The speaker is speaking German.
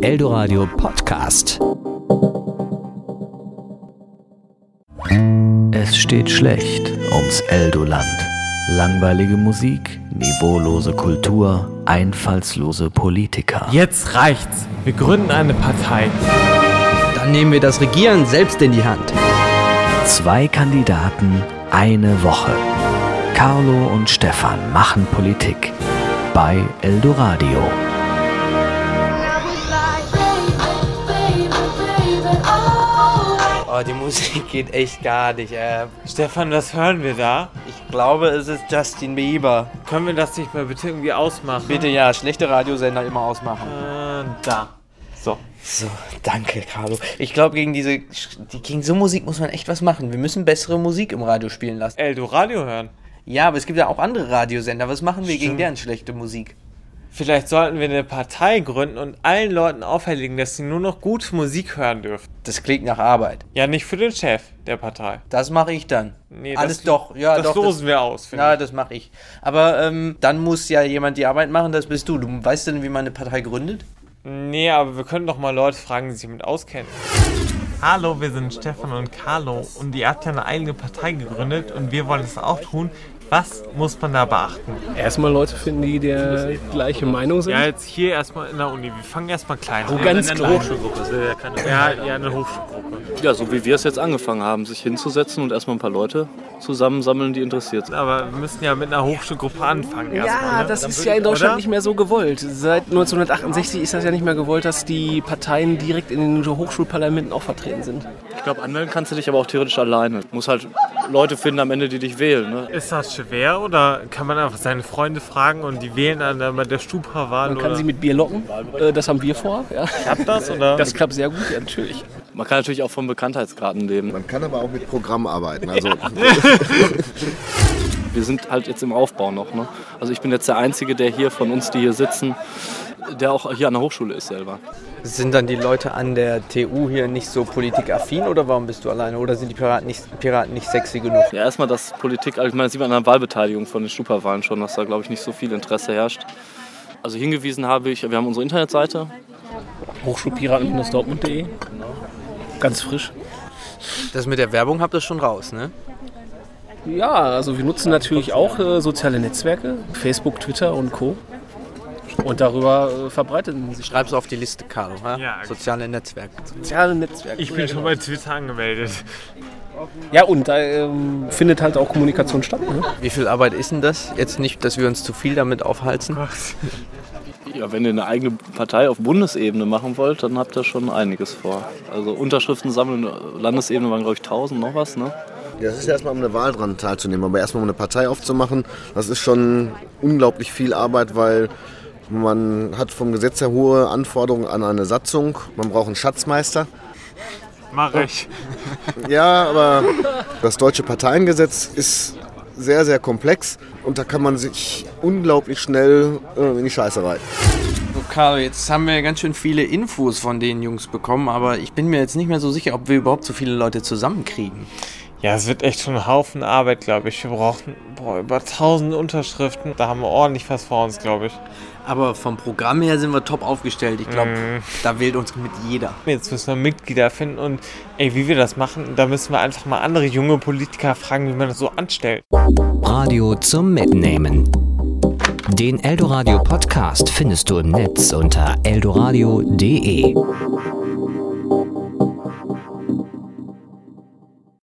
Eldoradio Podcast. Es steht schlecht ums Eldoland. Langweilige Musik, niveaulose Kultur, einfallslose Politiker. Jetzt reicht's. Wir gründen eine Partei. Dann nehmen wir das Regieren selbst in die Hand. 2 Kandidaten, eine Woche. Carlo und Stefan machen Politik bei Eldoradio. Oh, die Musik geht echt gar nicht. Stefan, was hören wir da? Ich glaube, es ist Justin Bieber. Können wir das nicht mal bitte irgendwie ausmachen? Bitte ja, schlechte Radiosender immer ausmachen. Da. So, danke, Carlo. Ich glaube, gegen so Musik muss man echt was machen. Wir müssen bessere Musik im Radio spielen lassen. Eldoradio hören. Ja, aber es gibt ja auch andere Radiosender. Was machen wir gegen deren schlechte Musik? Vielleicht sollten wir eine Partei gründen und allen Leuten auferlegen, dass sie nur noch gute Musik hören dürfen. Das klingt nach Arbeit. Ja, nicht für den Chef der Partei. Das mache ich dann. Nee, das losen wir aus. Ja, das mache ich. Aber dann muss ja jemand die Arbeit machen, das bist du. Du weißt denn, wie man eine Partei gründet? Nee, aber wir können doch mal Leute fragen, die sich damit auskennen. Hallo, wir sind Stefan und Carlo und ihr habt ja eine eigene Partei gegründet und wir wollen es auch tun. Was muss man da beachten? Erstmal Leute finden, die der gleiche Meinung sind. Ja, jetzt hier erstmal in der Uni. Wir fangen erstmal klein an. Ganz klein. Eine Hochschulgruppe. Ja, eine Hochschulgruppe. Ja, so wie wir es jetzt angefangen haben, sich hinzusetzen und erstmal ein paar Leute zusammensammeln, die interessiert sind. Aber wir müssen ja mit einer Hochschulgruppe anfangen erstmal. Ja, das ist ja in Deutschland nicht mehr so gewollt. Seit 1968 ist das ja nicht mehr gewollt, dass die Parteien direkt in den Hochschulparlamenten auch vertreten sind. Ich glaube, anmelden kannst du dich aber auch theoretisch alleine. Du musst halt Leute finden am Ende, die dich wählen. Ne? Ist das schwer oder kann man einfach seine Freunde fragen und die wählen dann bei der Stupa-Wahl? Man kann sie mit Bier locken, das haben wir vor. Ja. Klappt das? Oder? Das klappt sehr gut, ja, natürlich. Man kann natürlich auch von Bekanntheitsgraden leben. Man kann aber auch mit Programm arbeiten. Also Wir sind halt jetzt im Aufbau noch. Ne? Also ich bin jetzt der Einzige, der hier von uns, die hier sitzen, der auch hier an der Hochschule ist selber. Sind dann die Leute an der TU hier nicht so politikaffin oder warum bist du alleine? Oder sind die Piraten nicht sexy genug? Ja, erstmal das Politik, ich meine, das sieht man an der Wahlbeteiligung von den Stupa-Wahlen schon, dass da, glaube ich, nicht so viel Interesse herrscht. Also hingewiesen habe ich, wir haben unsere Internetseite. Hochschulpiraten-dortmund.de. Ganz frisch. Das mit der Werbung habt ihr schon raus, ne? Ja, also wir nutzen natürlich auch soziale Netzwerke, Facebook, Twitter und Co. Und darüber verbreiten sich. Schreib's auf die Liste, Carlo. Ja, soziale Netzwerke. Soziale Netzwerke. Ich bin schon bei Twitter angemeldet. Ja, und da findet halt auch Kommunikation statt. Ne? Wie viel Arbeit ist denn das? Jetzt nicht, dass wir uns zu viel damit aufhalten. Ja, wenn ihr eine eigene Partei auf Bundesebene machen wollt, dann habt ihr schon einiges vor. Also Unterschriften sammeln, Landesebene waren, glaube ich, 1000 noch was, ne? ja, das ist erstmal, um eine Wahl dran teilzunehmen. Aber erstmal, um eine Partei aufzumachen, das ist schon unglaublich viel Arbeit, weil man hat vom Gesetz her hohe Anforderungen an eine Satzung. Man braucht einen Schatzmeister. Mach ich. Ja, aber das deutsche Parteiengesetz ist sehr, sehr komplex und da kann man sich unglaublich schnell in die Scheiße reiten. So, Carlo, jetzt haben wir ganz schön viele Infos von den Jungs bekommen, aber ich bin mir jetzt nicht mehr so sicher, ob wir überhaupt so viele Leute zusammenkriegen. Ja, es wird echt schon ein Haufen Arbeit, glaube ich. Wir brauchen über 1000 Unterschriften. Da haben wir ordentlich was vor uns, glaube ich. Aber vom Programm her sind wir top aufgestellt. Ich glaube, da wählt uns mit jeder. Jetzt müssen wir Mitglieder finden und wie wir das machen, da müssen wir einfach mal andere junge Politiker fragen, wie man das so anstellt. Radio zum Mitnehmen. Den Eldoradio Podcast findest du im Netz unter eldoradio.de.